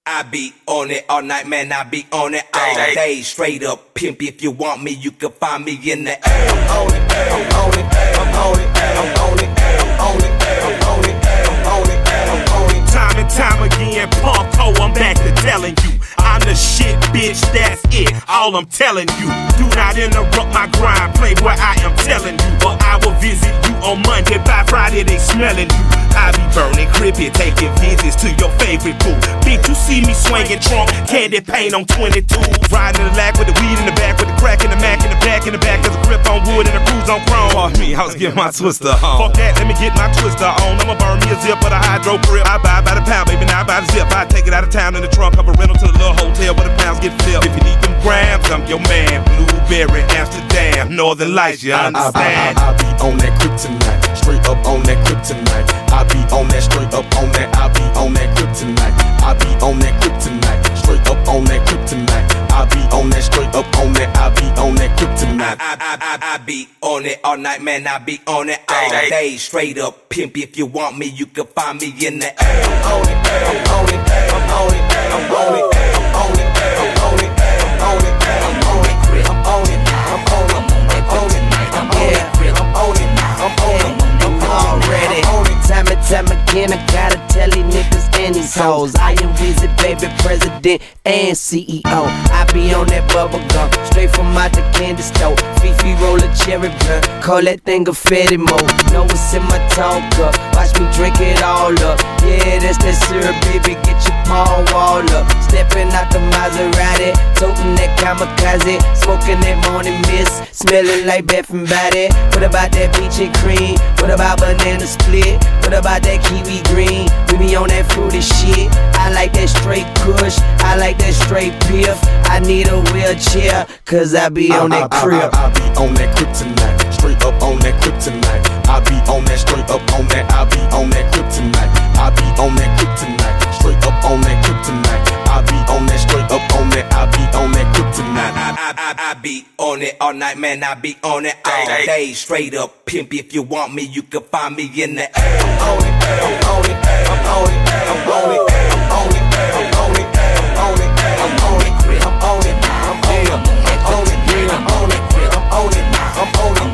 I be on it all night, man, I be on it all day. Straight up pimp, if you want me, you can find me in the air. I'm on it, I'm on it, I'm on it, I'm on it, I'm on it, I'm on it, I'm on it, I'm on it. Time and time again, punk ho, I'm back to telling you I'm the shit, bitch, that's it, all I'm telling you. Do not interrupt my grind, playboy, I am telling you. But I will visit you on Monday, by Friday they smelling you. I be burning crippy, taking visits to your favorite pool. Bitch, you see me swinging trunk, candy paint on 22. Riding in the lag with the weed in the back, with the crack in the Mac in the back, cause a grip on wood and a cruise on chrome. Pardon me, I was getting my twister on. Fuck that, let me get my twister on. I'ma burn me a zip for the hydro grip. I buy by the pound, baby, now I buy the zip. I take it out of town in the trunk of a rental to the little hotel where the pounds get filled. If you need them grams, I'm your man. Blueberry, Amsterdam, Northern Lights, you understand? I be on that kryptonite, straight up on that kryptonite. I be on that, straight up on that. I be on that kryptonite. I be on that kryptonite, straight up on that kryptonite. I be on that, straight up on that. I be on that kryptonite. I be on it all night, man, I be on it all day. Straight up pimp, if you want me, you can find me in the air. I'm on it, I'm on it, I'm on it, I'm on it, I'm on it, I'm on it, I'm on it, I'm on it, I'm on it, I'm on it, I'm on it, I'm on it, I'm on it, I'm on it, I'm already. Time and time again, I gotta tell these niggas and these hoes, I am Weezy, baby, president and CEO. I be on that bubble gum, straight from out the candy store. Fifi roll a cherry blunt, call that thing a Fetty Mo. Know what's in my tongue cup, watch me drink it all up. Yeah, that's that syrup, baby, get your palm wall up. Stepping out the Maserati, toting that kamikaze, smoking that morning mist, smelling like Bath and Body. What about that peach and cream? What about banana split? What about that kiwi green? We be on that fruity shit. I like that straight kush, I like that straight piff. I need a wheelchair, cause I be on that crib. I be on that kryptonite, straight up on that kryptonite. I be on that, straight up on that. I be on that kryptonite. I be on that kryptonite, straight up on that kryptonite. I be on that, straight up on that. I be on that kryptonite. I be on it all night, man, I be on it all day. Straight up pimp, if you want me, you can find me in the air. I'm on it, I'm on it, I'm on it, I'm on it, I'm on it, I'm on it, I'm on it, I'm on it, I'm on it, I'm on it, I'm on it, I'm on it, I'm on it, I'm on it, I'm on it,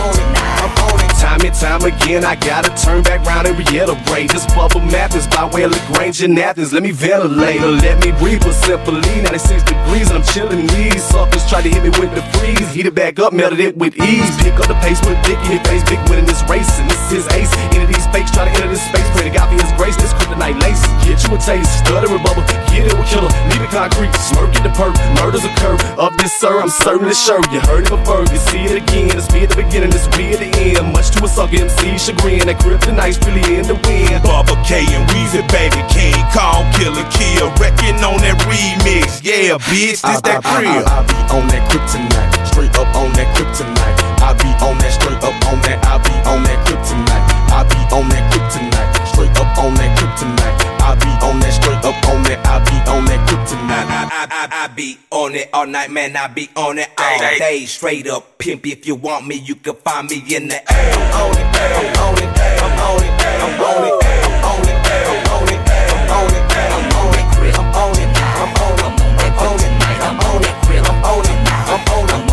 I'm on it. Time and time again, I gotta turn back round and reiterate. This bubble math is by way of LaGrange and Athens. Let me ventilate or let me breathe for simply 96 degrees and I'm chilling. These suckers try to hit me with the freeze. Heat it back up, melted it with ease. Pick up the pace, put dick in your face. Big win in this race, and this is ace. Into these fakes, try to enter this space. Pray to God for his grace, this kryptonite lace. Get you a taste, stutter and bubble. Get it with killer, leave it concrete. Smirk at the perk, murders occur. Of this, sir, I'm certainly sure you heard it before. You see it again, it's me at the beginning, this we at the end. Much to a sucker MC chagrin, that kryptonite's really in the wind. Bubba K and Weezy, baby, King Kong, Killer Kill, wrecking on that remix. Yeah, bitch, this that crib. I be on that kryptonite, straight up on that kryptonite. I be on that, straight up on that. I be on that kryptonite. I be on that kryptonite, straight up on that kryptonite. I be on that, straight up on that. I be on that kryptonite. I be on it all night, man, I be on it all day. Straight up pimp, if you want me, you can find me in the air. I'm on it, I'm on it, I'm on it, I'm on it, I'm on it, I'm on it, I'm on it, I'm on it, I'm on it, I'm on it, I'm on it, I'm on it, I'm on it, I'm on it.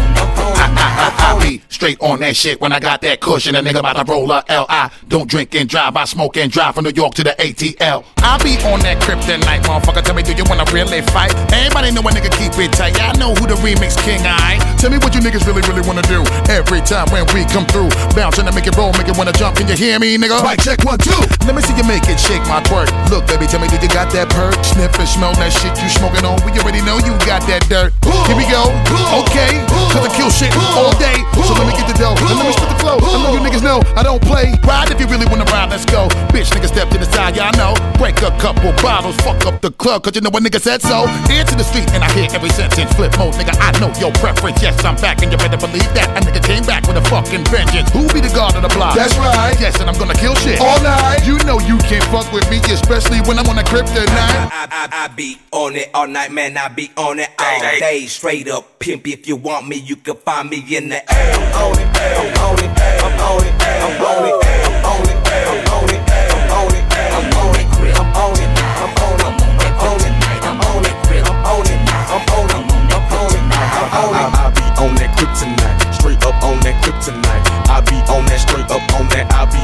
I be straight on that shit when I got that cushion. A nigga about to roll a L.I. Don't drink and drive, I smoke and drive from New York to the ATL. I be on that kryptonite, motherfucker. Tell me, do you wanna really fight? Everybody know a nigga keep it tight. I know who the remix king, I. Tell me what you niggas really wanna do. Every time when we come through, bouncing to make it roll, make it wanna jump. Can you hear me, nigga? Right, check 1, 2. Let me see you make it shake my twerk. Look, baby, tell me, do you got that perk? Sniff and smell that shit you smoking on. We already know you got that dirt. Here we go. Okay, cause I kill shit all day. So let me get the dough, and let me spit the flow. I know you niggas know I don't play. Ride if you really wanna ride, let's go. Bitch, nigga, step to the side, y'all know. Break a couple bottles, fuck up the club, cause you know what nigga said so. Into the street, and I hear every sentence. Flip mode, nigga, I know your preference. Yes, I'm back, and you better believe that. A nigga came back with a fucking vengeance. Who be the god of the block? That's right. Yes, and I'm gonna kill shit all night. You know you can't fuck with me, especially when I'm on a kryptonite. I be on it all night, man, I be on it all day. Straight up pimp, if you want me, you can find me in the air. I'm on it, I'm on it, I'm on it, I'm on it, I'm on it, I'm on it, I'm on it, I'm on it, I'm on it, I'm on it, I'm on it, I'm on it.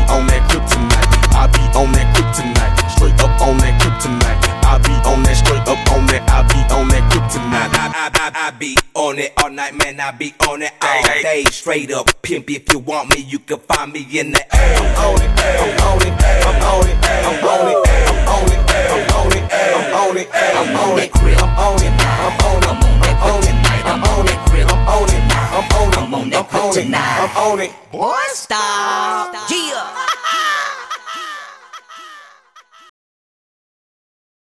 on that kryptonite. I be on that kryptonite. Straight up on that kryptonite. I be on that, straight up on that. I be on that kryptonite. I be on it all night, man. I be on it all day. Straight up pimp. If you want me, you can find me in the air. I'm on it, I'm on it, I'm on it, I'm on it, I'm on it, I'm on it, I'm on it, I'm on it, I'm on it, I'm on it, I'm on it, I'm on it, I'm on it, I'm on it, I'm on it, I'm on it, I'm on it. Boy, stop.